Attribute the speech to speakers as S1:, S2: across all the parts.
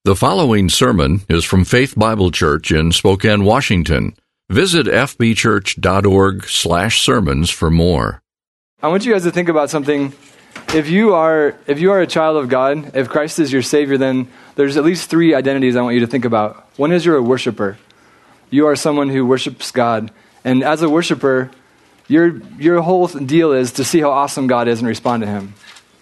S1: The following sermon is from Faith Bible Church in Spokane, Washington. Visit fbchurch.org/sermons for more.
S2: I want you guys to think about something. If you are a child of God, if Christ is your Savior, then there's at least three identities I want you to think about. One is you're a worshiper. You are someone who worships God. And as a worshiper, your whole deal is to see how awesome God is and respond to Him.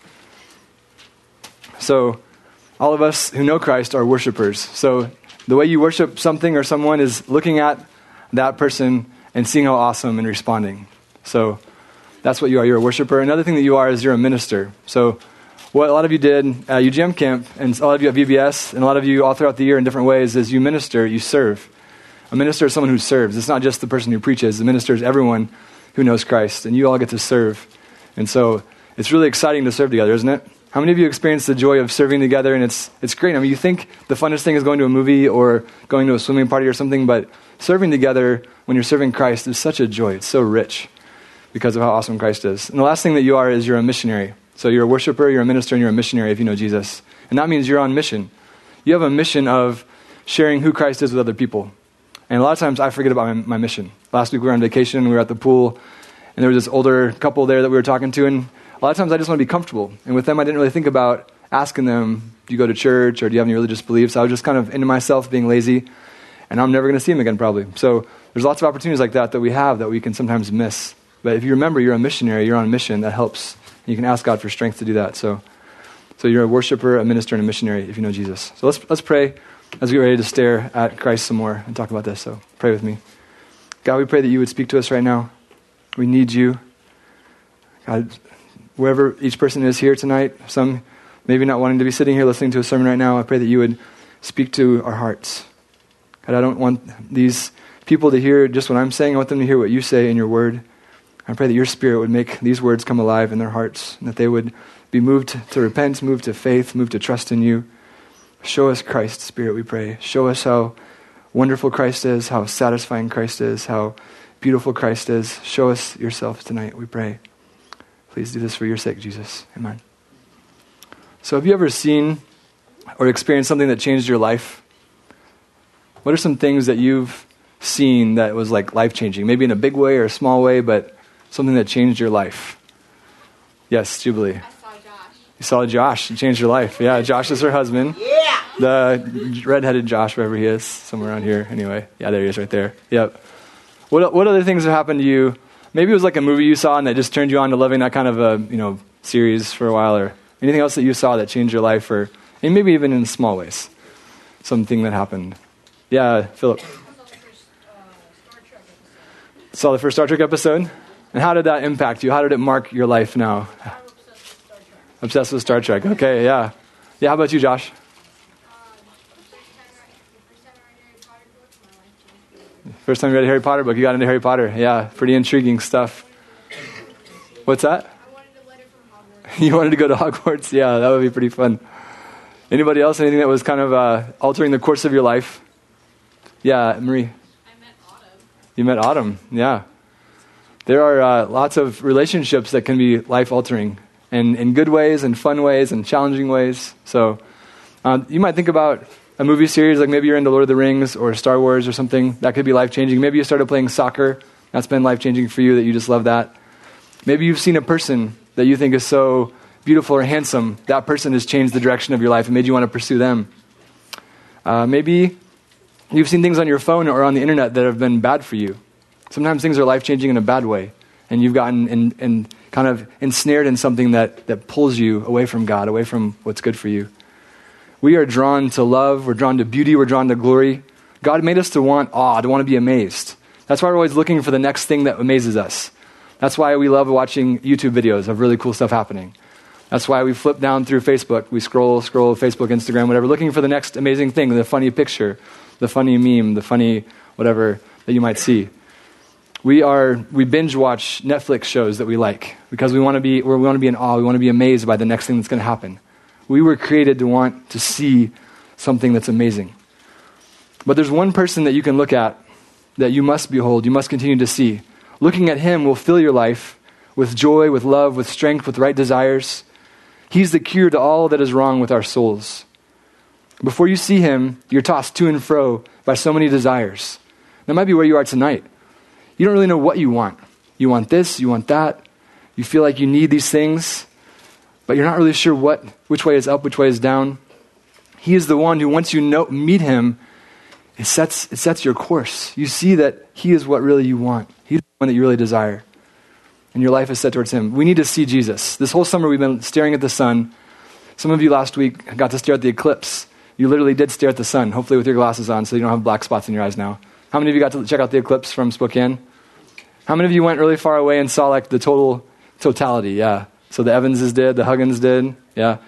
S2: So all of us who know Christ are worshipers. So the way you worship something or someone is looking at that person and seeing how awesome and responding. So that's what you are. You're a worshiper. Another thing that you are is you're a minister. So what a lot of you did at UGM camp, and a lot of you at VBS, and a lot of you all throughout the year in different ways, is you minister, you serve. A minister is someone who serves. It's not just the person who preaches. The minister is everyone who knows Christ, and you all get to serve. And so it's really exciting to serve together, isn't it? How many of you experience the joy of serving together? And it's great. I mean, you think the funnest thing is going to a movie or going to a swimming party or something, but serving together when you're serving Christ is such a joy. It's so rich because of how awesome Christ is. And the last thing that you are is you're a missionary. So you're a worshiper, you're a minister, and you're a missionary if you know Jesus. And that means you're on mission. You have a mission of sharing who Christ is with other people. And a lot of times I forget about my mission. Last week we were on vacation, we were at the pool, and there was this older couple there that we were talking to, and a lot of times I just want to be comfortable. And with them, I didn't really think about asking them, do you go to church or do you have any religious beliefs? I was just kind of into myself, being lazy, and I'm never going to see them again probably. So there's lots of opportunities like that we have that we can sometimes miss. But if you remember you're a missionary, you're on mission, that helps. And you can ask God for strength to do that. So you're a worshiper, a minister, and a missionary if you know Jesus. So let's pray as we get ready to stare at Christ some more and talk about this. So pray with me. God, we pray that you would speak to us right now. We need you. God, wherever each person is here tonight, some maybe not wanting to be sitting here listening to a sermon right now, I pray that you would speak to our hearts. God, I don't want these people to hear just what I'm saying. I want them to hear what you say in your word. I pray that your Spirit would make these words come alive in their hearts, and that they would be moved to repent, moved to faith, moved to trust in you. Show us Christ, Spirit, we pray. Show us how wonderful Christ is, how satisfying Christ is, how beautiful Christ is. Show us yourself tonight, we pray. Please do this for your sake, Jesus. Amen. So have you ever seen or experienced something that changed your life? What are some things that you've seen that was like life-changing? Maybe in a big way or a small way, but something that changed your life. Yes, Jubilee.
S3: I saw Josh.
S2: You saw Josh. It changed your life. Yeah, Josh is her husband.
S3: Yeah.
S2: The redheaded Josh, wherever he is, somewhere around here. Anyway, yeah, there he is right there. Yep. What other things have happened to you? Maybe it was like a movie you saw and that just turned you on to loving that kind of a series for a while, or anything else that you saw that changed your life, or and maybe even in small ways, something that happened. Yeah, Philip. Saw the first Star Trek episode? And how did that impact you? How did it mark your life now?
S3: I'm
S2: Obsessed with Star Trek. Okay, yeah. Yeah, how about you, Josh? First time you read a Harry Potter book, you got into Harry Potter. Yeah, pretty intriguing stuff. What's that?
S3: I wanted a letter from Hogwarts.
S2: You wanted to go to Hogwarts? Yeah, that would be pretty fun. Anybody else? Anything that was kind of altering the course of your life? Yeah, Marie.
S3: I met Autumn.
S2: You met Autumn, yeah. There are lots of relationships that can be life-altering, and in good ways and fun ways and challenging ways. So you might think about a movie series, like maybe you're into Lord of the Rings or Star Wars or something. That could be life-changing. Maybe you started playing soccer. That's been life-changing for you, that you just love that. Maybe you've seen a person that you think is so beautiful or handsome. That person has changed the direction of your life and made you want to pursue them. Maybe you've seen things on your phone or on the internet that have been bad for you. Sometimes things are life-changing in a bad way, and you've gotten in kind of ensnared in something that pulls you away from God, away from what's good for you. We are drawn to love, we're drawn to beauty, we're drawn to glory. God made us to want awe, to want to be amazed. That's why we're always looking for the next thing that amazes us. That's why we love watching YouTube videos of really cool stuff happening. That's why we flip down through Facebook. We scroll, Facebook, Instagram, whatever, looking for the next amazing thing, the funny picture, the funny meme, the funny whatever that you might see. We binge watch Netflix shows that we like because we want to be in awe, we want to be amazed by the next thing that's going to happen. We were created to want to see something that's amazing. But there's one person that you can look at that you must behold, you must continue to see. Looking at him will fill your life with joy, with love, with strength, with right desires. He's the cure to all that is wrong with our souls. Before you see him, you're tossed to and fro by so many desires. That might be where you are tonight. You don't really know what you want. You want this, you want that. You feel like you need these things, but you're not really sure which way is up, which way is down. He is the one who, once you meet him, it sets your course. You see that he is what really you want. He's the one that you really desire. And your life is set towards him. We need to see Jesus. This whole summer we've been staring at the sun. Some of you last week got to stare at the eclipse. You literally did stare at the sun, hopefully with your glasses on so you don't have black spots in your eyes now. How many of you got to check out the eclipse from Spokane? How many of you went really far away and saw like the totality? Yeah. So the Evanses did, the Huggins did. Yeah.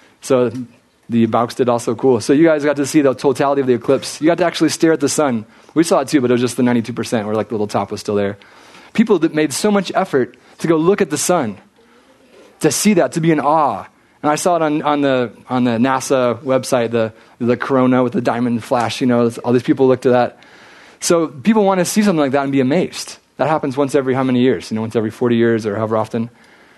S2: So the Bauks did also. Cool. So you guys got to see the totality of the eclipse. You got to actually stare at the sun. We saw it too, but it was just the 92% where like the little top was still there. People that made so much effort to go look at the sun, to see that, to be in awe. And I saw it on the NASA website, the corona with the diamond flash, all these people looked at that. So people want to see something like that and be amazed. That happens once every how many years? Once every 40 years or however often.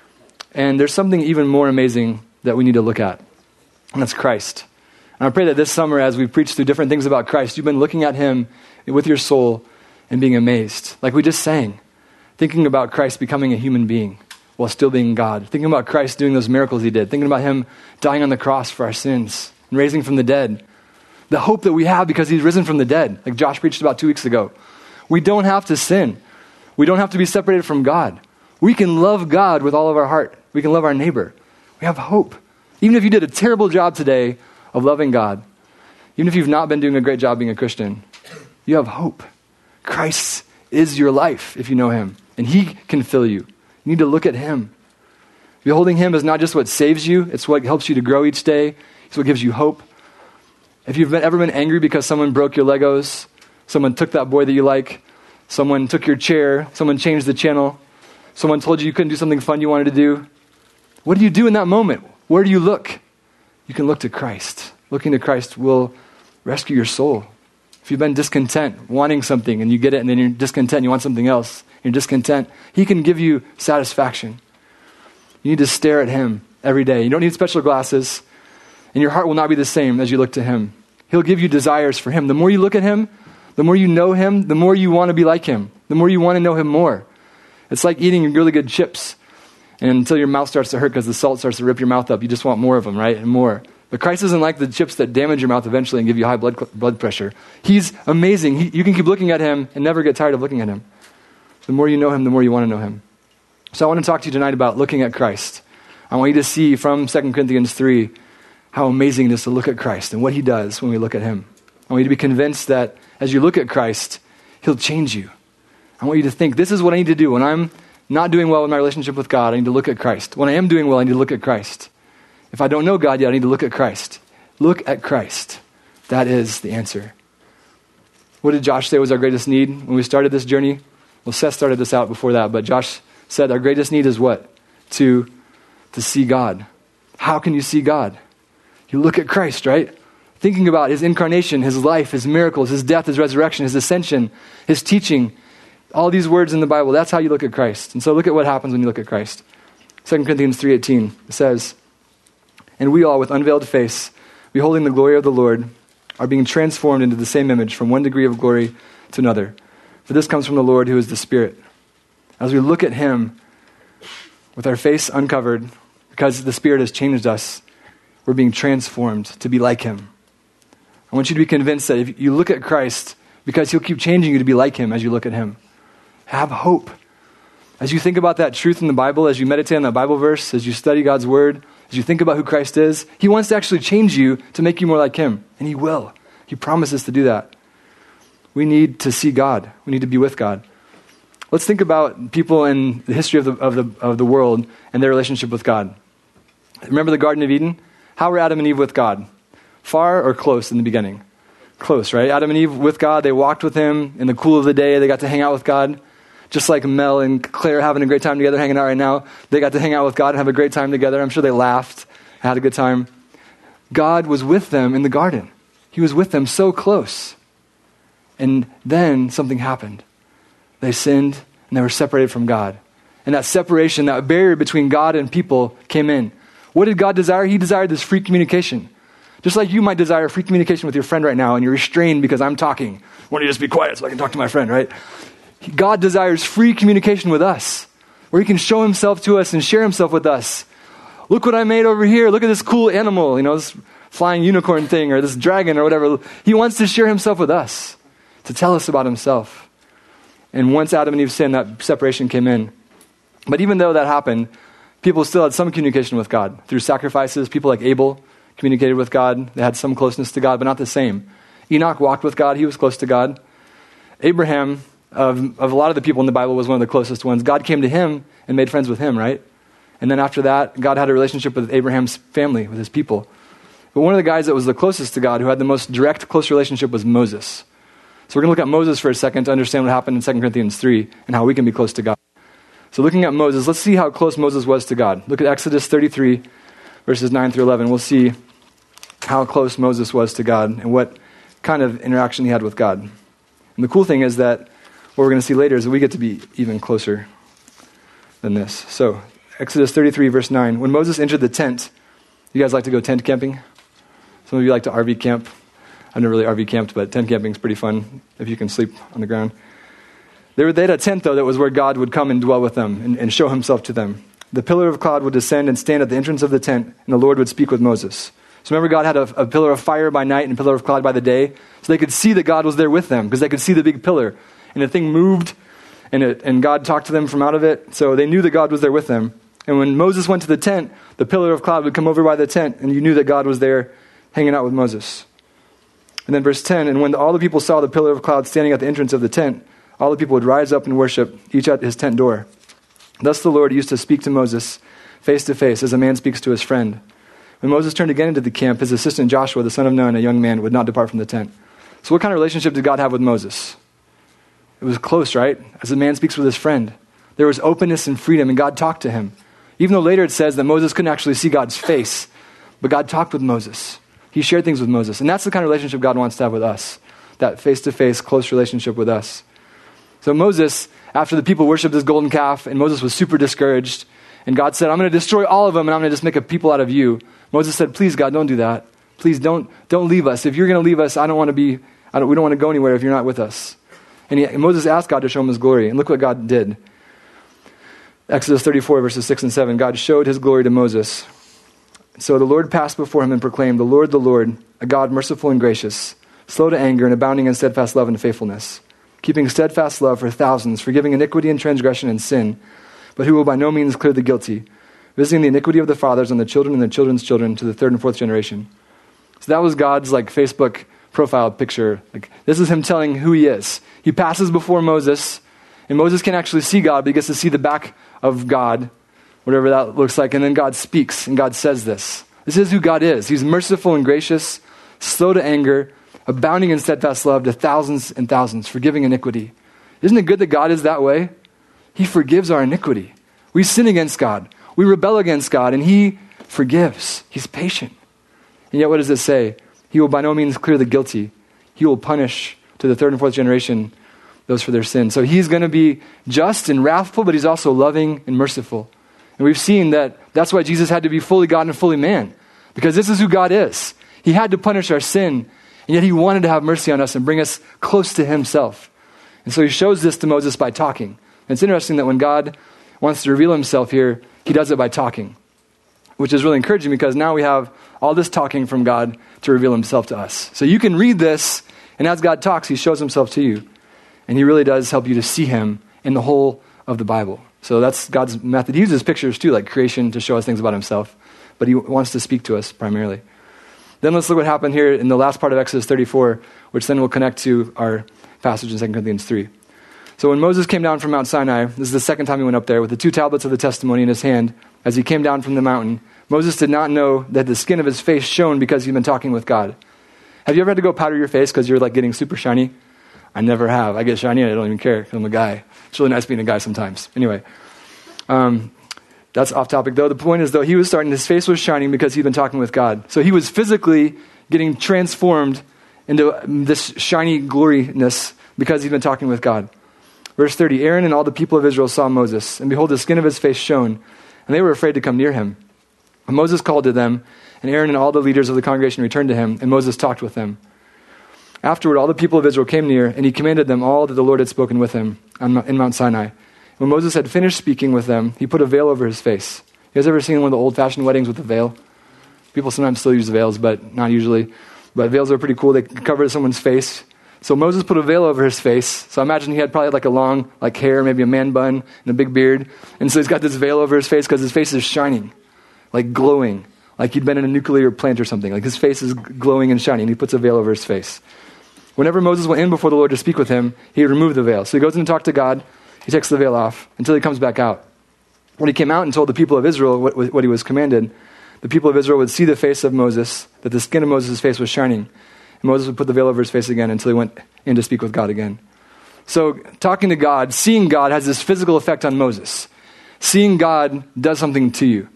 S2: And there's something even more amazing that we need to look at, and that's Christ. And I pray that this summer, as we preach through different things about Christ, you've been looking at him with your soul and being amazed. Like we just sang, thinking about Christ becoming a human being while still being God. Thinking about Christ doing those miracles he did. Thinking about him dying on the cross for our sins and raising from the dead. The hope that we have because he's risen from the dead, like Josh preached about 2 weeks ago. We don't have to sin. We don't have to be separated from God. We can love God with all of our heart. We can love our neighbor. We have hope. Even if you did a terrible job today of loving God, even if you've not been doing a great job being a Christian, you have hope. Christ is your life if you know him, and he can fill you. You need to look at him. Beholding him is not just what saves you, it's what helps you to grow each day. It's what gives you hope. If you've ever been angry because someone broke your Legos, someone took that boy that you like, someone took your chair, someone changed the channel, someone told you couldn't do something fun you wanted to do, what do you do in that moment? Where do you look? You can look to Christ. Looking to Christ will rescue your soul. If you've been discontent, wanting something, and you get it, and then you're discontent, and you want something else, you're discontent, he can give you satisfaction. You need to stare at him every day. You don't need special glasses, and your heart will not be the same as you look to him. He'll give you desires for him. The more you look at him, the more you know him, the more you want to be like him, the more you want to know him more. It's like eating really good chips, and until your mouth starts to hurt because the salt starts to rip your mouth up, you just want more of them, right? And more. But Christ isn't like the chips that damage your mouth eventually and give you high blood pressure. He's amazing. You can keep looking at him and never get tired of looking at him. The more you know him, the more you want to know him. So I want to talk to you tonight about looking at Christ. I want you to see from 2 Corinthians 3 how amazing it is to look at Christ and what he does when we look at him. I want you to be convinced that as you look at Christ, he'll change you. I want you to think, this is what I need to do. When I'm not doing well in my relationship with God, I need to look at Christ. When I am doing well, I need to look at Christ. If I don't know God yet, I need to look at Christ. Look at Christ. That is the answer. What did Josh say was our greatest need when we started this journey? Well, Seth started this out before that, but Josh said our greatest need is what? To see God. How can you see God? You look at Christ, right? Thinking about his incarnation, his life, his miracles, his death, his resurrection, his ascension, his teaching, all these words in the Bible, that's how you look at Christ. And so look at what happens when you look at Christ. 2 Corinthians 3:18, it says, "And we all with unveiled face, beholding the glory of the Lord, are being transformed into the same image from one degree of glory to another. For this comes from the Lord who is the Spirit." As we look at him with our face uncovered, because the Spirit has changed us, we're being transformed to be like him. I want you to be convinced that if you look at Christ, because he'll keep changing you to be like him as you look at him. Have hope. As you think about that truth in the Bible, as you meditate on that Bible verse, as you study God's word, as you think about who Christ is, he wants to actually change you to make you more like him. And he will. He promises to do that. We need to see God. We need to be with God. Let's think about people in the history of the world and their relationship with God. Remember the Garden of Eden? How were Adam and Eve with God? Far or close in the beginning? Close, right? Adam and Eve with God, they walked with him in the cool of the day. They got to hang out with God. Just like Mel and Claire are having a great time together, hanging out right now. They got to hang out with God and have a great time together. I'm sure they laughed, had a good time. God was with them in the garden. He was with them so close. And then something happened. They sinned and they were separated from God. And that separation, that barrier between God and people came in. What did God desire? He desired this free communication. Just like you might desire free communication with your friend right now and you're restrained because I'm talking. Why don't you just be quiet so I can talk to my friend, right? God desires free communication with us, where he can show himself to us and share himself with us. Look what I made over here. Look at this cool animal, this flying unicorn thing or this dragon or whatever. He wants to share himself with us, to tell us about himself. And once Adam and Eve sinned, that separation came in. But even though that happened, people still had some communication with God. Through sacrifices, people like Abel communicated with God. They had some closeness to God, but not the same. Enoch walked with God. He was close to God. Abraham, of a lot of the people in the Bible, was one of the closest ones. God came to him and made friends with him, right? And then after that, God had a relationship with Abraham's family, with his people. But one of the guys that was the closest to God, who had the most direct, close relationship, was Moses. So we're going to look at Moses for a second to understand what happened in 2 Corinthians 3 and how we can be close to God. So looking at Moses, let's see how close Moses was to God. Look at Exodus 33, verses 9 through 11. We'll see how close Moses was to God and what kind of interaction he had with God. And the cool thing is that what we're going to see later is that we get to be even closer than this. So Exodus 33, verse 9. When Moses entered the tent, you guys like to go tent camping? Some of you like to RV camp. I've never really RV camped, but tent camping is pretty fun if you can sleep on the ground. They had a tent, though, that was where God would come and dwell with them and show himself to them. The pillar of cloud would descend and stand at the entrance of the tent, and the Lord would speak with Moses. So remember, God had a pillar of fire by night and a pillar of cloud by the day, so they could see that God was there with them, because they could see the big pillar. And the thing moved, and God talked to them from out of it, so they knew that God was there with them. And when Moses went to the tent, the pillar of cloud would come over by the tent, and you knew that God was there hanging out with Moses. And then verse 10, and when all the people saw the pillar of cloud standing at the entrance of the tent, all the people would rise up and worship, each at his tent door. Thus the Lord used to speak to Moses face to face, as a man speaks to his friend. When Moses turned again into the camp, his assistant Joshua, the son of Nun, a young man, would not depart from the tent. So what kind of relationship did God have with Moses? It was close, right? As a man speaks with his friend. There was openness and freedom, and God talked to him. Even though later it says that Moses couldn't actually see God's face, but God talked with Moses. He shared things with Moses. And that's the kind of relationship God wants to have with us, that face-to-face, close relationship with us. So Moses, after the people worshipped this golden calf, and Moses was super discouraged, and God said, I'm going to destroy all of them, and I'm going to just make a people out of you. Moses said, please, God, don't do that. Please don't leave us. If you're going to leave us, we don't want to go anywhere if you're not with us. And Moses asked God to show him his glory, and look what God did. Exodus 34, verses 6 and 7, God showed his glory to Moses. So the Lord passed before him and proclaimed, the Lord, a God merciful and gracious, slow to anger and abounding in steadfast love and faithfulness, keeping steadfast love for thousands, forgiving iniquity and transgression and sin, but who will by no means clear the guilty, visiting the iniquity of the fathers on the children and the children's children to the third and fourth generation. So that was God's Facebook profile picture. This is him telling who he is. He passes before Moses, and Moses can't actually see God, but he gets to see the back of God, whatever that looks like, and then God speaks, and God says this. This is who God is. He's merciful and gracious, slow to anger, abounding in steadfast love to thousands and thousands, forgiving iniquity. Isn't it good that God is that way? He forgives our iniquity. We sin against God. We rebel against God, and he forgives. He's patient. And yet what does it say? He will by no means clear the guilty. He will punish to the third and fourth generation those for their sin. So he's going to be just and wrathful, but he's also loving and merciful. And we've seen that that's why Jesus had to be fully God and fully man, because this is who God is. He had to punish our sin, and yet he wanted to have mercy on us and bring us close to himself. And so he shows this to Moses by talking. And it's interesting that when God wants to reveal himself here, he does it by talking, which is really encouraging because now we have all this talking from God to reveal himself to us. So you can read this, and as God talks, he shows himself to you. And he really does help you to see him in the whole of the Bible. So that's God's method. He uses pictures too, like creation, to show us things about himself. But he wants to speak to us primarily. Then let's look what happened here in the last part of Exodus 34, which then will connect to our passage in 2 Corinthians 3. So when Moses came down from Mount Sinai, this is the second time he went up there, with the 2 tablets of the testimony in his hand, as he came down from the mountain, Moses did not know that the skin of his face shone because he'd been talking with God. Have you ever had to go powder your face because you're getting super shiny? I never have. I get shiny and I don't even care because I'm a guy. It's really nice being a guy sometimes. Anyway, that's off topic though. The point is though, his face was shining because he'd been talking with God. So he was physically getting transformed into this shiny gloriness because he'd been talking with God. Verse 30, Aaron and all the people of Israel saw Moses, and behold, the skin of his face shone, and they were afraid to come near him. And Moses called to them, And Aaron and all the leaders of the congregation returned to him, and Moses talked with them. Afterward, all the people of Israel came near, and he commanded them all that the Lord had spoken with him in Mount Sinai. When Moses had finished speaking with them, he put a veil over his face. You guys ever seen one of the old-fashioned weddings with a veil? People sometimes still use veils, but not usually. But veils are pretty cool. They cover someone's face. So Moses put a veil over his face. So I imagine he had probably like a long hair, maybe a man bun and a big beard. And so he's got this veil over his face because his face is shining, like glowing, like he'd been in a nuclear plant or something. Like his face is glowing and shining. He puts a veil over his face. Whenever Moses went in before the Lord to speak with him, he removed the veil. So he goes in to talk to God. He takes the veil off until he comes back out. When he came out and told the people of Israel what he was commanded, the people of Israel would see the face of Moses, that the skin of Moses' face was shining. And Moses would put the veil over his face again until he went in to speak with God again. So talking to God, seeing God has this physical effect on Moses. Seeing God does something to you.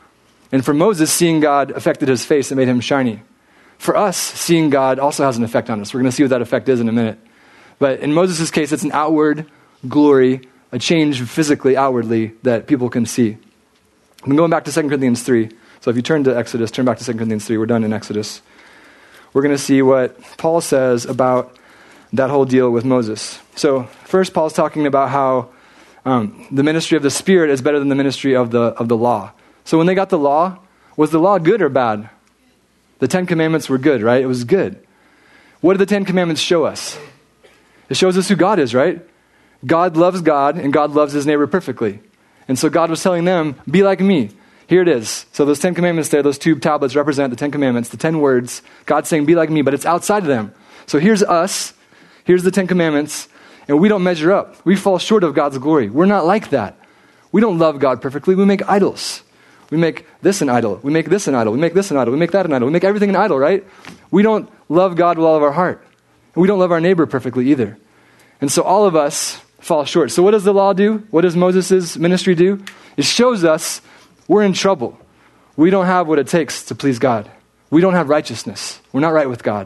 S2: And for Moses, seeing God affected his face and made him shiny. For us, seeing God also has an effect on us. We're going to see what that effect is in a minute. But in Moses' case, it's an outward glory, a change physically, outwardly, that people can see. I'm going back to 2 Corinthians 3. So if you turn to Exodus, turn back to 2 Corinthians 3. We're done in Exodus. We're going to see what Paul says about that whole deal with Moses. So first, Paul's talking about how the ministry of the Spirit is better than the ministry of the law. So when they got the law, was the law good or bad? The 10 Commandments were good, right? It was good. What do the 10 Commandments show us? It shows us who God is, right? God loves God, and God loves his neighbor perfectly. And so God was telling them, be like me. Here it is. So those 10 commandments there, those two tablets represent the 10 commandments, the 10 words. God's saying, be like me, but it's outside of them. So here's us. Here's the 10 commandments. And we don't measure up. We fall short of God's glory. We're not like that. We don't love God perfectly. We make idols. We make this an idol. We make this an idol. We make this an idol. We make that an idol. We make everything an idol, right? We don't love God with all of our heart. And we don't love our neighbor perfectly either. And so all of us fall short. So what does the law do? What does Moses' ministry do? It shows us we're in trouble. We don't have what it takes to please God. We don't have righteousness. We're not right with God.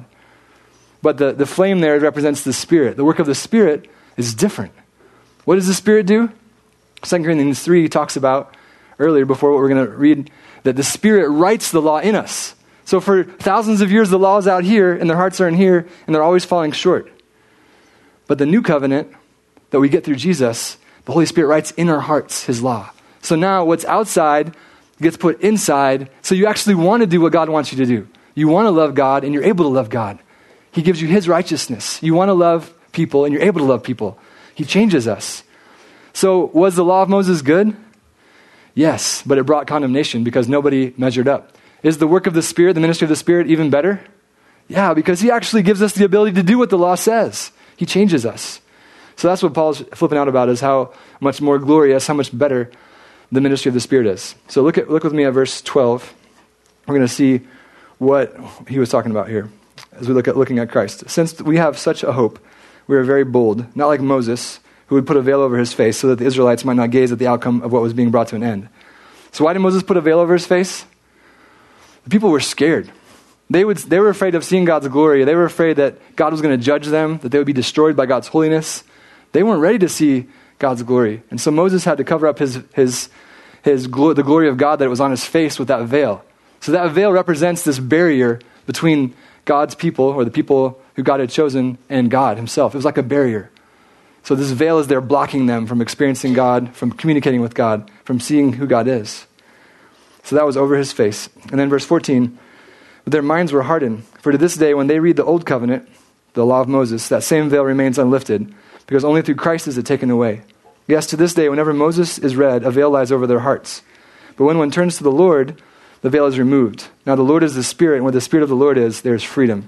S2: But the flame there represents the Spirit. The work of the Spirit is different. What does the Spirit do? 2 Corinthians 3 talks about, earlier before what we're going to read, that the Spirit writes the law in us. So for thousands of years, the law is out here, and their hearts are in here, and they're always falling short. But the new covenant that we get through Jesus, the Holy Spirit writes in our hearts his law. So now what's outside gets put inside, so you actually want to do what God wants you to do. You want to love God, and you're able to love God. He gives you his righteousness. You want to love people, and you're able to love people. He changes us. So was the law of Moses good? Yes, but it brought condemnation because nobody measured up. Is the work of the Spirit, the ministry of the Spirit, even better? Yeah, because he actually gives us the ability to do what the law says. He changes us. So that's what Paul's flipping out about, is how much more glorious, how much better the ministry of the Spirit is. So look with me at verse 12. We're going to see what he was talking about here as we looking at Christ. Since we have such a hope, we are very bold, not like Moses, who would put a veil over his face so that the Israelites might not gaze at the outcome of what was being brought to an end. So why did Moses put a veil over his face? The people were scared. They were afraid of seeing God's glory. They were afraid that God was going to judge them, that they would be destroyed by God's holiness. They weren't ready to see God's glory. And so Moses had to cover up the glory of God that was on his face with that veil. So that veil represents this barrier between God's people, or the people who God had chosen, and God himself. It was like a barrier. So this veil is there blocking them from experiencing God, from communicating with God, from seeing who God is. So that was over his face. And then verse 14, but their minds were hardened. For to this day, when they read the old covenant, the law of Moses, that same veil remains unlifted, because only through Christ is it taken away. Yes, to this day, whenever Moses is read, a veil lies over their hearts. But when one turns to the Lord, the veil is removed. Now the Lord is the Spirit, and where the Spirit of the Lord is, there is freedom.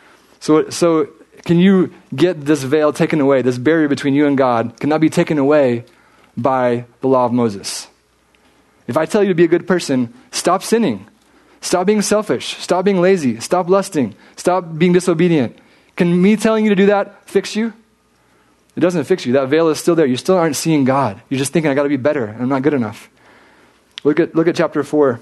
S2: So can you get this veil taken away, this barrier between you and God, cannot be taken away by the law of Moses. If I tell you to be a good person, stop sinning. Stop being selfish. Stop being lazy. Stop lusting. Stop being disobedient. Can me telling you to do that fix you? It doesn't fix you. That veil is still there. You still aren't seeing God. You're just thinking, I got to be better, and I'm not good enough. Look at chapter 4,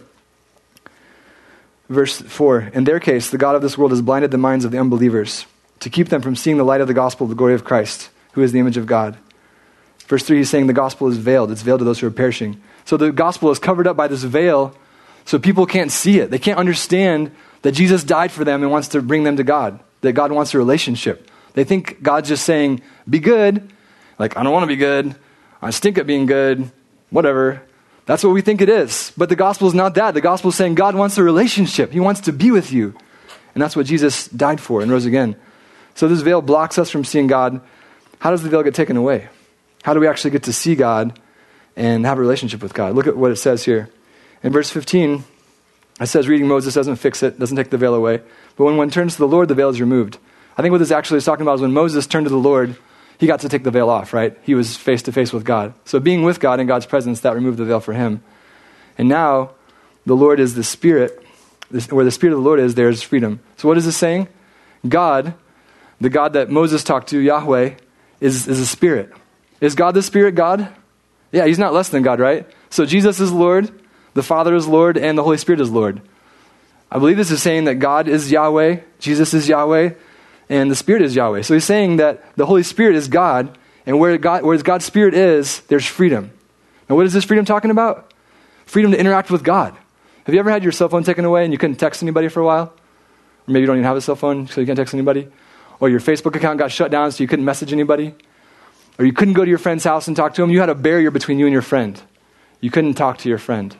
S2: verse 4. In their case, the God of this world has blinded the minds of the unbelievers to keep them from seeing the light of the gospel of the glory of Christ, who is the image of God. Verse 3, he's saying the gospel is veiled. It's veiled to those who are perishing. So the gospel is covered up by this veil So people can't see it. They can't understand that Jesus died for them and wants to bring them to God, that God wants a relationship. They think God's just saying, be good. Like, I don't want to be good. I stink at being good. Whatever. That's what we think it is. But the gospel is not that. The gospel is saying God wants a relationship. He wants to be with you. And that's what Jesus died for and rose again. So this veil blocks us from seeing God. How does the veil get taken away? How do we actually get to see God and have a relationship with God? Look at what it says here. In verse 15, it says reading Moses doesn't fix it, doesn't take the veil away. But when one turns to the Lord, the veil is removed. I think what this actually is talking about is when Moses turned to the Lord, he got to take the veil off, right? He was face to face with God. So being with God in God's presence, that removed the veil for him. And now the Lord is the Spirit. Where the Spirit of the Lord is, there is freedom. So what is this saying? God, the God that Moses talked to, Yahweh, is a spirit. Is God the Spirit God? Yeah, he's not less than God, right? So Jesus is Lord, the Father is Lord, and the Holy Spirit is Lord. I believe this is saying that God is Yahweh, Jesus is Yahweh, and the Spirit is Yahweh. So he's saying that the Holy Spirit is God, and where God's Spirit is, there's freedom. Now what is this freedom talking about? Freedom to interact with God. Have you ever had your cell phone taken away and you couldn't text anybody for a while? Or maybe you don't even have a cell phone, so you can't text anybody? Or your Facebook account got shut down so you couldn't message anybody? Or you couldn't go to your friend's house and talk to him? You had a barrier between you and your friend. You couldn't talk to your friend.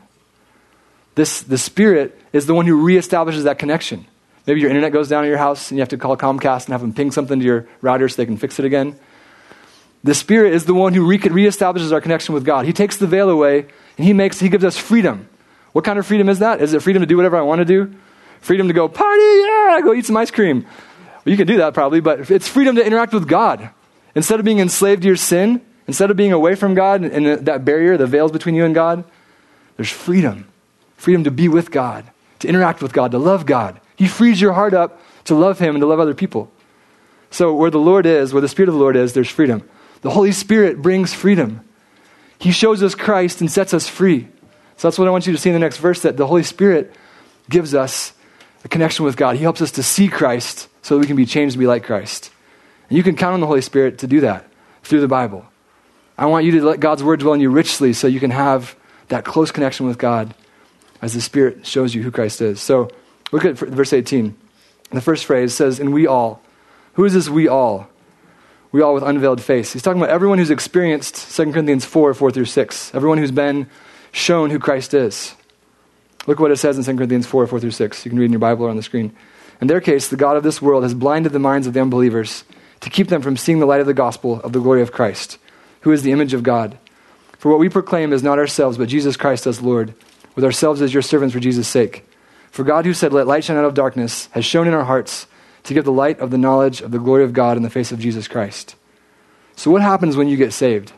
S2: The Spirit is the one who reestablishes that connection. Maybe your internet goes down at your house and you have to call Comcast and have them ping something to your router so they can fix it again. The Spirit is the one who reestablishes our connection with God. He takes the veil away and he gives us freedom. What kind of freedom is that? Is it freedom to do whatever I want to do? Freedom to go party, yeah, go eat some ice cream. Well, you can do that probably, but it's freedom to interact with God. Instead of being enslaved to your sin, instead of being away from God and that barrier, the veils between you and God, there's freedom. Freedom to be with God, to interact with God, to love God. He frees your heart up to love him and to love other people. So where the Lord is, where the Spirit of the Lord is, there's freedom. The Holy Spirit brings freedom. He shows us Christ and sets us free. So that's what I want you to see in the next verse, that the Holy Spirit gives us a connection with God. He helps us to see Christ so that we can be changed to be like Christ. And you can count on the Holy Spirit to do that through the Bible. I want you to let God's word dwell in you richly so you can have that close connection with God as the Spirit shows you who Christ is. So look at verse 18. The first phrase says, and we all. Who is this we all? We all with unveiled face. He's talking about everyone who's experienced 2 Corinthians 4:4-6. Everyone who's been shown who Christ is. Look what it says in 2 Corinthians 4:4-6. You can read in your Bible or on the screen. In their case, the God of this world has blinded the minds of the unbelievers to keep them from seeing the light of the gospel of the glory of Christ, who is the image of God. For what we proclaim is not ourselves, but Jesus Christ as Lord, with ourselves as your servants for Jesus' sake. For God, who said, let light shine out of darkness, has shone in our hearts to give the light of the knowledge of the glory of God in the face of Jesus Christ. So what happens when you get saved?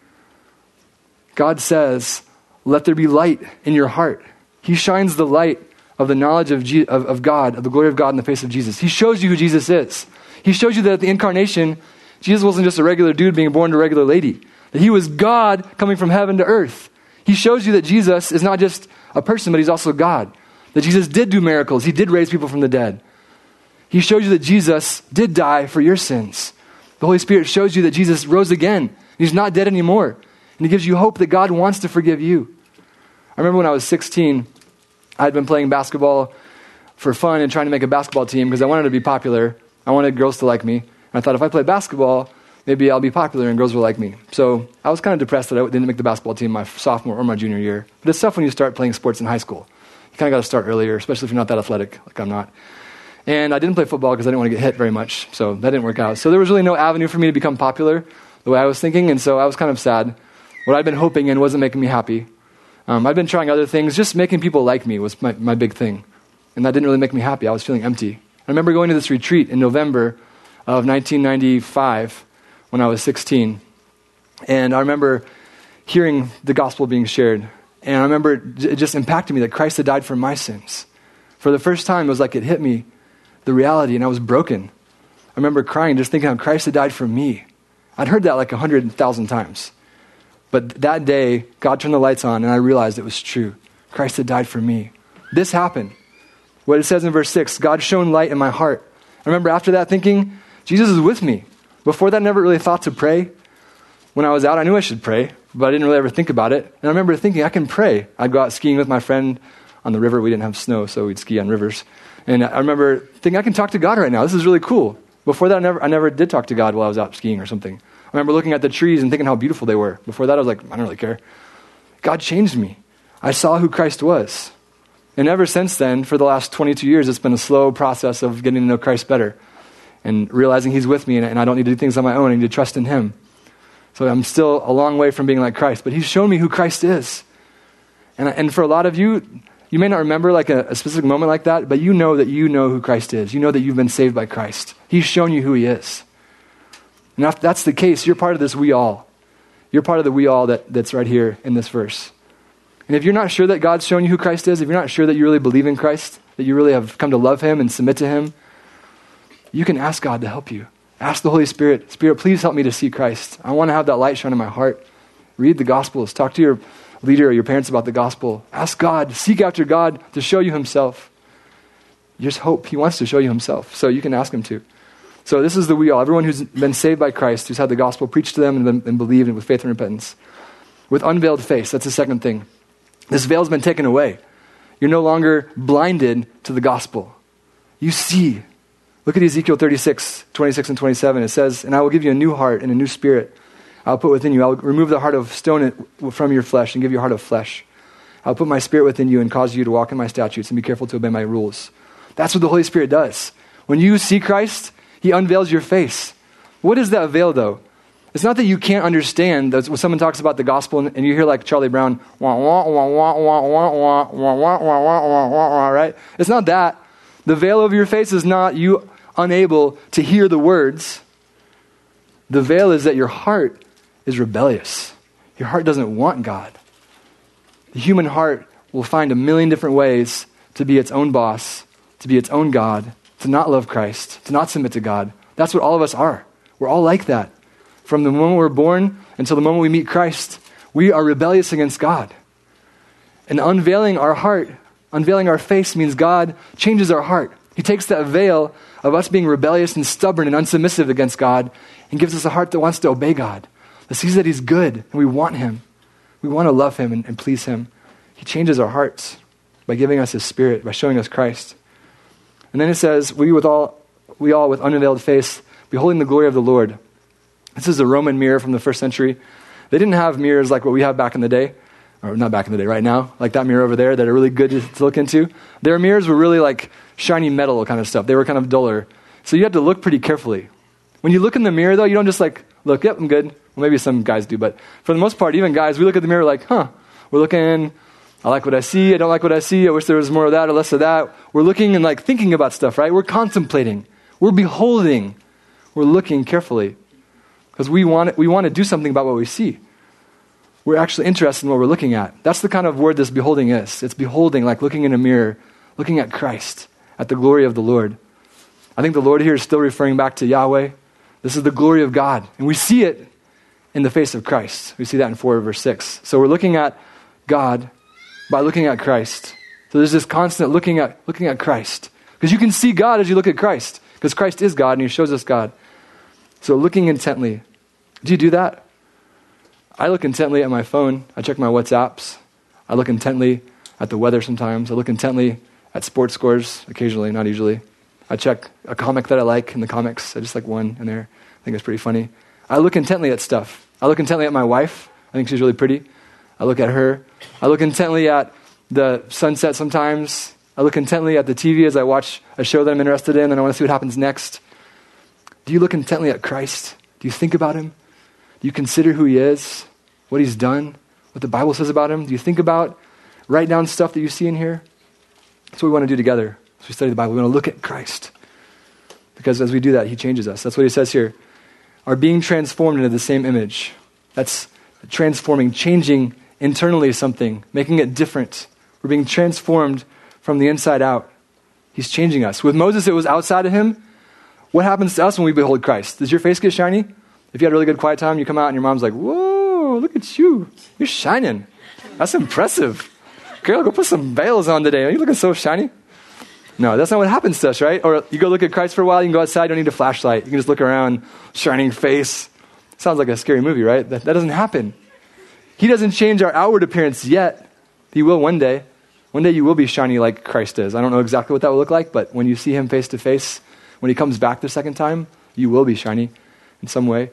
S2: God says, let there be light in your heart. He shines the light of the knowledge of God, of the glory of God in the face of Jesus. He shows you who Jesus is. He shows you that at the incarnation, Jesus wasn't just a regular dude being born to a regular lady. That he was God coming from heaven to earth. He shows you that Jesus is not just a person, but he's also God. That Jesus did do miracles. He did raise people from the dead. He shows you that Jesus did die for your sins. The Holy Spirit shows you that Jesus rose again. He's not dead anymore. And he gives you hope that God wants to forgive you. I remember when I was 16, I had been playing basketball for fun and trying to make a basketball team because I wanted to be popular. I wanted girls to like me. And I thought if I play basketball, maybe I'll be popular and girls will like me. So I was kind of depressed that I didn't make the basketball team my sophomore or my junior year. But it's tough when you start playing sports in high school. You kind of got to start earlier, especially if you're not that athletic, like I'm not. And I didn't play football because I didn't want to get hit very much. So that didn't work out. So there was really no avenue for me to become popular the way I was thinking. And so I was kind of sad. What I'd been hoping in wasn't making me happy. I'd been trying other things. Just making people like me was my big thing. And that didn't really make me happy. I was feeling empty. I remember going to this retreat in November of 1995 when I was 16. And I remember hearing the gospel being shared. And I remember it just impacted me that Christ had died for my sins. For the first time, it was like it hit me, the reality, and I was broken. I remember crying, just thinking how Christ had died for me. I'd heard that like 100,000 times. But that day, God turned the lights on, and I realized it was true. Christ had died for me. This happened. What it says in verse 6, God shone light in my heart. I remember after that thinking, Jesus is with me. Before that, I never really thought to pray. When I was out, I knew I should pray, but I didn't really ever think about it. And I remember thinking, I can pray. I'd go out skiing with my friend on the river. We didn't have snow, so we'd ski on rivers. And I remember thinking, I can talk to God right now. This is really cool. Before that, I never did talk to God while I was out skiing or something. I remember looking at the trees and thinking how beautiful they were. Before that, I was like, I don't really care. God changed me. I saw who Christ was. And ever since then, for the last 22 years, it's been a slow process of getting to know Christ better and realizing he's with me and I don't need to do things on my own. I need to trust in him. So I'm still a long way from being like Christ, but he's shown me who Christ is. And for a lot of you, you may not remember like a specific moment like that, but you know who Christ is. You know that you've been saved by Christ. He's shown you who he is. And if that's the case, you're part of this we all. You're part of the we all that's right here in this verse. And if you're not sure that God's shown you who Christ is, if you're not sure that you really believe in Christ, that you really have come to love him and submit to him, you can ask God to help you. Ask the Holy Spirit, Spirit, please help me to see Christ. I want to have that light shine in my heart. Read the Gospels. Talk to your leader or your parents about the gospel. Ask God, seek after God to show you himself. You just hope he wants to show you himself, so you can ask him to. So this is the we all. Everyone who's been saved by Christ, who's had the gospel preached to them and believed with faith and repentance. With unveiled face, that's the second thing. This veil's been taken away. You're no longer blinded to the gospel. You see. Look at Ezekiel 36, 26 and 27. It says, and I will give you a new heart and a new spirit. I'll put within you. I'll remove the heart of stone from your flesh and give you a heart of flesh. I'll put my spirit within you and cause you to walk in my statutes and be careful to obey my rules. That's what the Holy Spirit does. When you see Christ, he unveils your face. What is that veil, though? It's not that you can't understand. When someone talks about the gospel and you hear like Charlie Brown, wah, wah, wah, wah, wah, wah, wah, wah, wah, wah, wah, wah, right? It's not that. The veil over your face is not you unable to hear the words. The veil is that your heart is rebellious. Your heart doesn't want God. The human heart will find a million different ways to be its own boss, to be its own God, to not love Christ, to not submit to God. That's what all of us are. We're all like that. From the moment we're born until the moment we meet Christ, we are rebellious against God. And unveiling our heart, unveiling our face means God changes our heart. He takes that veil of us being rebellious and stubborn and unsubmissive against God and gives us a heart that wants to obey God, that sees that he's good and we want him. We want to love him and please him. He changes our hearts by giving us his spirit, by showing us Christ. And then it says, we all with unveiled face, beholding the glory of the Lord. This is a Roman mirror from the first century. They didn't have mirrors like what we have back in the day, or not back in the day, right now, like that mirror over there that are really good to look into. Their mirrors were really like shiny metal kind of stuff. They were kind of duller. So you had to look pretty carefully. When you look in the mirror, though, you don't just like, look, yep, I'm good. Well, maybe some guys do, but for the most part, even guys, we look at the mirror like, we're looking, I like what I see, I don't like what I see, I wish there was more of that or less of that. We're looking and like thinking about stuff, right? We're contemplating. We're beholding. We're looking carefully. Because we want to do something about what we see. We're actually interested in what we're looking at. That's the kind of word this beholding is. It's beholding, like looking in a mirror, looking at Christ, at the glory of the Lord. I think the Lord here is still referring back to Yahweh. This is the glory of God. And we see it in the face of Christ. We see that in 4 verse 6. So we're looking at God by looking at Christ. So there's this constant looking at Christ. Because you can see God as you look at Christ. Because Christ is God and he shows us God. So looking intently. Do you do that? I look intently at my phone. I check my WhatsApps. I look intently at the weather sometimes. I look intently at sports scores occasionally, not usually. I check a comic that I like in the comics. I just like one in there. I think it's pretty funny. I look intently at stuff. I look intently at my wife. I think she's really pretty. I look at her. I look intently at the sunset sometimes. I look intently at the TV as I watch a show that I'm interested in and I want to see what happens next. Do you look intently at Christ? Do you think about him? Do you consider who he is, what he's done, what the Bible says about him? Do you think about, write down stuff that you see in here? That's what we want to do together as we study the Bible. We want to look at Christ. Because as we do that, he changes us. That's what he says here. Are being transformed into the same image. That's transforming, changing internally something, making it different. We're being transformed from the inside out. He's changing us. With Moses, it was outside of him. What happens to us when we behold Christ? Does your face get shiny? If you had a really good quiet time, you come out and your mom's like, whoa, look at you. You're shining. That's impressive. Girl, go put some veils on today. Are you looking so shiny? No, that's not what happens to us, right? Or you go look at Christ for a while, you can go outside, you don't need a flashlight. You can just look around, shining face. Sounds like a scary movie, right? That doesn't happen. He doesn't change our outward appearance yet. He will one day. One day you will be shiny like Christ is. I don't know exactly what that will look like, but when you see him face to face, when he comes back the second time, you will be shiny in some way.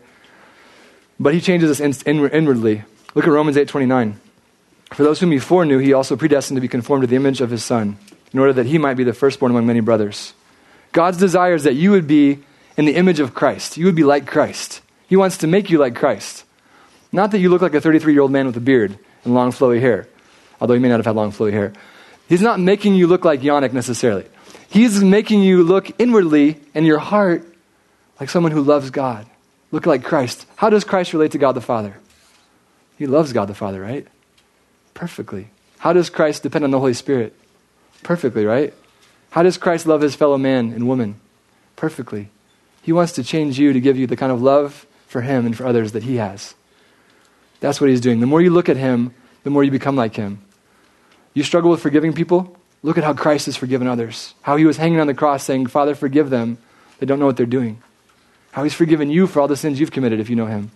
S2: But he changes us inwardly. Look at Romans 8:29. For those whom he foreknew, he also predestined to be conformed to the image of his Son, in order that he might be the firstborn among many brothers. God's desire is that you would be in the image of Christ. You would be like Christ. He wants to make you like Christ. Not that you look like a 33-year-old man with a beard and long flowy hair, although he may not have had long flowy hair. He's not making you look like Yannick necessarily. He's making you look inwardly in your heart like someone who loves God. Look like Christ. How does Christ relate to God the Father? He loves God the Father, right? Perfectly. How does Christ depend on the Holy Spirit? Perfectly, right? How does Christ love his fellow man and woman? Perfectly. He wants to change you to give you the kind of love for him and for others that he has. That's what he's doing. The more you look at him, the more you become like him. You struggle with forgiving people? Look at how Christ has forgiven others. How he was hanging on the cross saying, Father, forgive them. They don't know what they're doing. How he's forgiven you for all the sins you've committed if you know him.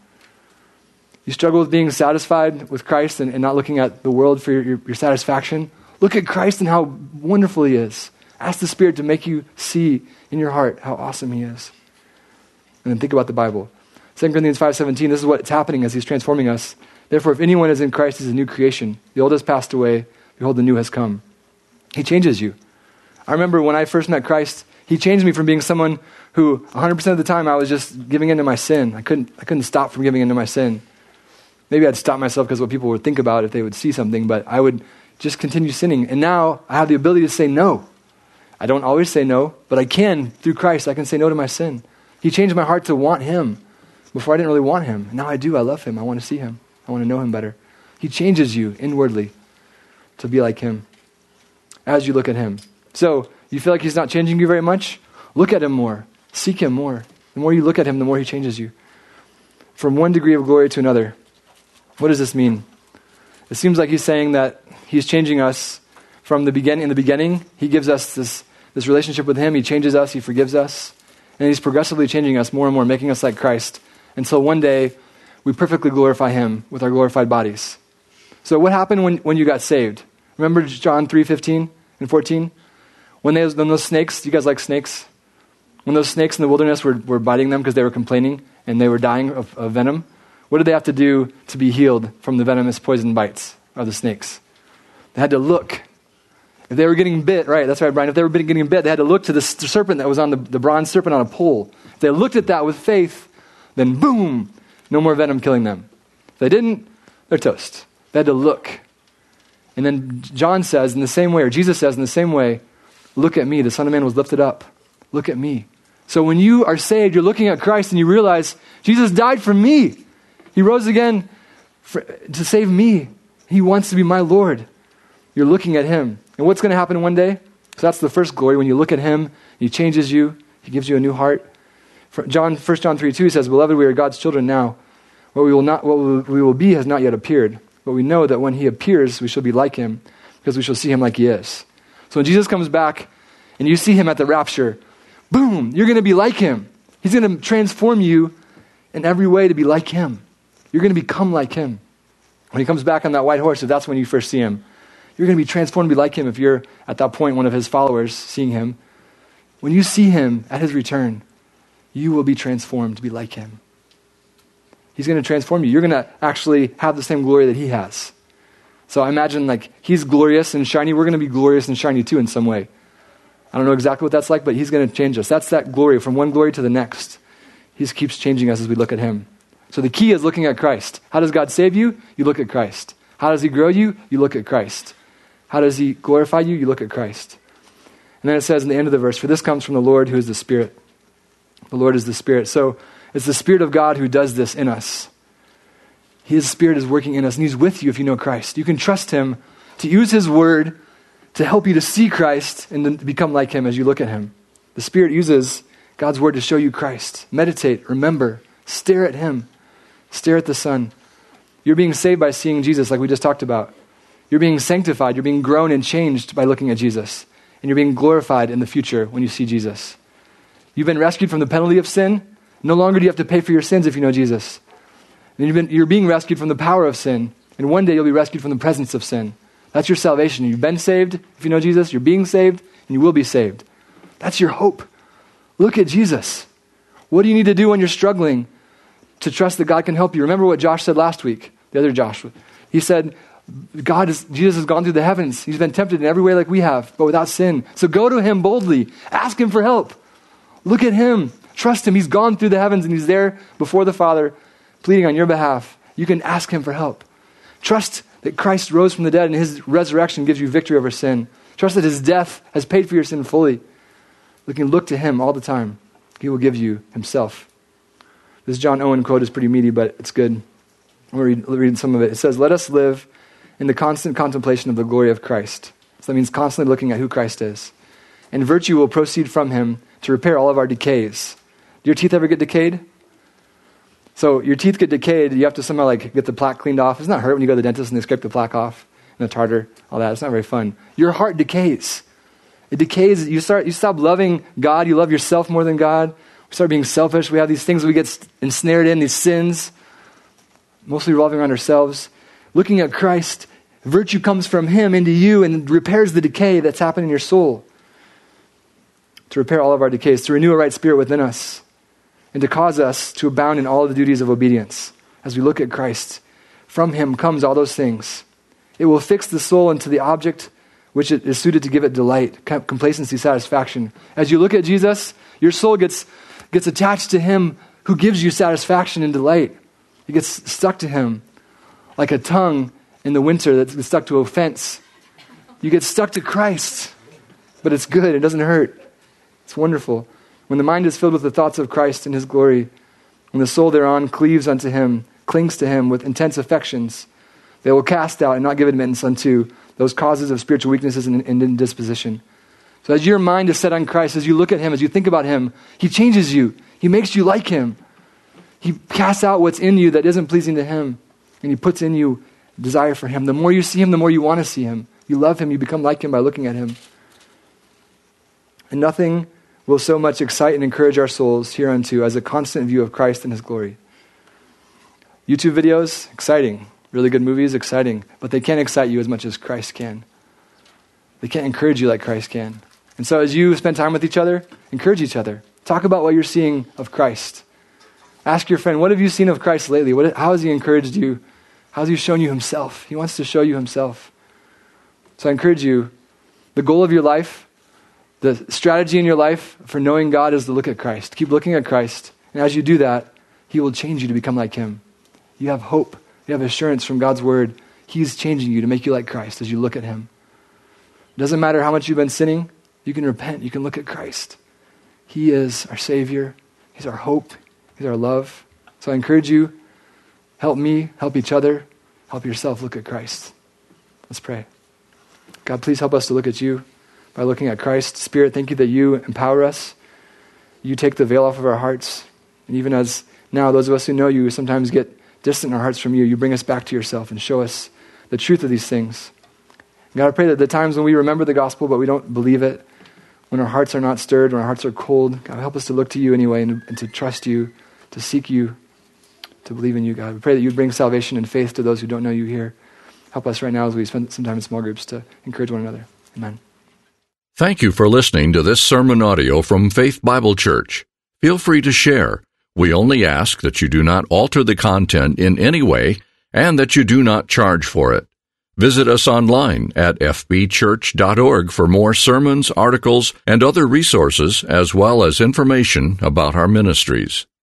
S2: You struggle with being satisfied with Christ and not looking at the world for your satisfaction? Look at Christ and how wonderful he is. Ask the Spirit to make you see in your heart how awesome he is. And then think about the Bible. 2 Corinthians 5:17, this is what's happening as he's transforming us. Therefore, if anyone is in Christ, he's a new creation. The old has passed away. Behold, the new has come. He changes you. I remember when I first met Christ, he changed me from being someone who 100% of the time I was just giving into my sin. I couldn't stop from giving into my sin. Maybe I'd stop myself because what people would think about if they would see something, but I would just continue sinning. And now I have the ability to say no. I don't always say no, but I can, through Christ, I can say no to my sin. He changed my heart to want him. Before I didn't really want him. Now I do. I love him. I want to see him. I want to know him better. He changes you inwardly to be like him as you look at him. So you feel like he's not changing you very much? Look at him more. Seek him more. The more you look at him, the more he changes you. From one degree of glory to another. What does this mean? It seems like he's saying that he's changing us from the beginning. In the beginning, he gives us this relationship with him. He changes us. He forgives us. And he's progressively changing us more and more, making us like Christ. Until one day, we perfectly glorify him with our glorified bodies. So what happened when you got saved? Remember John 3:15 and 14? When those snakes, do you guys like snakes? When those snakes in the wilderness were biting them because they were complaining and they were dying of venom, what did they have to do to be healed from the venomous poison bites of the snakes? They had to look. If they were getting bit, right, that's right, Brian, if they were getting bit, they had to look to the serpent that was on the bronze serpent on a pole. If they looked at that with faith, then boom, no more venom killing them. If they didn't, they're toast. They had to look. And then John says in the same way, or Jesus says in the same way, look at me, the Son of Man was lifted up. Look at me. So when you are saved, you're looking at Christ and you realize, Jesus died for me. He rose again to save me. He wants to be my Lord. You're looking at him. And what's going to happen one day? So that's the first glory. When you look at him, he changes you. He gives you a new heart. 1 John 3:2 says, Beloved, we are God's children now. What we will be has not yet appeared. But we know that when he appears, we shall be like him, because we shall see him like he is. So when Jesus comes back and you see him at the rapture, boom, you're going to be like him. He's going to transform you in every way to be like him. You're going to become like him. When he comes back on that white horse, if that's when you first see him, you're going to be transformed to be like him if you're at that point one of his followers seeing him. When you see him at his return, you will be transformed to be like him. He's going to transform you. You're going to actually have the same glory that he has. So I imagine like he's glorious and shiny. We're going to be glorious and shiny too in some way. I don't know exactly what that's like, but he's going to change us. That's that glory from one glory to the next. He just keeps changing us as we look at him. So the key is looking at Christ. How does God save you? You look at Christ. How does he grow you? You look at Christ. How does he glorify you? You look at Christ. And then it says in the end of the verse, for this comes from the Lord who is the Spirit. The Lord is the Spirit. So it's the Spirit of God who does this in us. His Spirit is working in us, and he's with you if you know Christ. You can trust him to use his word to help you to see Christ and then become like him as you look at him. The Spirit uses God's word to show you Christ. Meditate, remember, stare at him, stare at the Son. You're being saved by seeing Jesus like we just talked about. You're being sanctified, you're being grown and changed by looking at Jesus. And you're being glorified in the future when you see Jesus. You've been rescued from the penalty of sin. No longer do you have to pay for your sins if you know Jesus. And you're being rescued from the power of sin. And one day you'll be rescued from the presence of sin. That's your salvation. You've been saved. If you know Jesus, you're being saved, and you will be saved. That's your hope. Look at Jesus. What do you need to do when you're struggling to trust that God can help you? Remember what Josh said last week, the other Josh. He said, Jesus has gone through the heavens. He's been tempted in every way like we have, but without sin. So go to him boldly. Ask him for help. Look at him. Trust him. He's gone through the heavens and he's there before the Father pleading on your behalf. You can ask him for help. Trust that Christ rose from the dead and his resurrection gives you victory over sin. Trust that his death has paid for your sin fully. You can look to him all the time. He will give you himself. This John Owen quote is pretty meaty, but it's good. I'll read some of it. It says, "Let us live in the constant contemplation of the glory of Christ." So that means constantly looking at who Christ is. "And virtue will proceed from him to repair all of our decays." Do your teeth ever get decayed? So your teeth get decayed, you have to somehow get the plaque cleaned off. It's not hurt when you go to the dentist and they scrape the plaque off and the tartar, all that. It's not very fun. Your heart decays. It decays. You stop loving God. You love yourself more than God. We start being selfish. We have these things we get ensnared in, these sins, mostly revolving around ourselves. Looking at Christ, virtue comes from him into you and repairs the decay that's happened in your soul. To repair all of our decays, to renew a right spirit within us, and to cause us to abound in all of the duties of obedience. As we look at Christ, from him comes all those things. It will fix the soul into the object which it is suited to give it delight, complacency, satisfaction. As you look at Jesus, your soul gets attached to him who gives you satisfaction and delight. It gets stuck to him like a tongue in the winter that's stuck to a fence. You get stuck to Christ, but it's good. It doesn't hurt. It's wonderful. When the mind is filled with the thoughts of Christ and his glory, when the soul thereon cleaves unto him, clings to him with intense affections, they will cast out and not give admittance unto those causes of spiritual weaknesses and indisposition. So as your mind is set on Christ, as you look at him, as you think about him, he changes you. He makes you like him. He casts out what's in you that isn't pleasing to him, and he puts in you desire for him. The more you see him, the more you want to see him. You love him. You become like him by looking at him. And nothing will so much excite and encourage our souls hereunto as a constant view of Christ and his glory. YouTube videos, exciting. Really good movies, exciting. But they can't excite you as much as Christ can. They can't encourage you like Christ can. And so as you spend time with each other, encourage each other. Talk about what you're seeing of Christ. Ask your friend, what have you seen of Christ lately? How has he encouraged you? How has he shown you himself? He wants to show you himself. So I encourage you, the goal of your life, the strategy in your life for knowing God is to look at Christ. Keep looking at Christ. And as you do that, he will change you to become like him. You have hope. You have assurance from God's word. He's changing you to make you like Christ as you look at him. It doesn't matter how much you've been sinning. You can repent. You can look at Christ. He is our Savior. He's our hope. He's our love. So I encourage you, help me, help each other, help yourself look at Christ. Let's pray. God, please help us to look at you by looking at Christ. Spirit, thank you that you empower us. You take the veil off of our hearts. And even as now those of us who know you sometimes get distant in our hearts from you, you bring us back to yourself and show us the truth of these things. God, I pray that the times when we remember the gospel but we don't believe it, when our hearts are not stirred, when our hearts are cold, God, help us to look to you anyway and to trust you, to seek you, to believe in you, God. We pray that you bring salvation and faith to those who don't know you here. Help us right now as we spend some time in small groups to encourage one another. Amen.
S1: Thank you for listening to this sermon audio from Faith Bible Church. Feel free to share. We only ask that you do not alter the content in any way and that you do not charge for it. Visit us online at fbchurch.org for more sermons, articles, and other resources, as well as information about our ministries.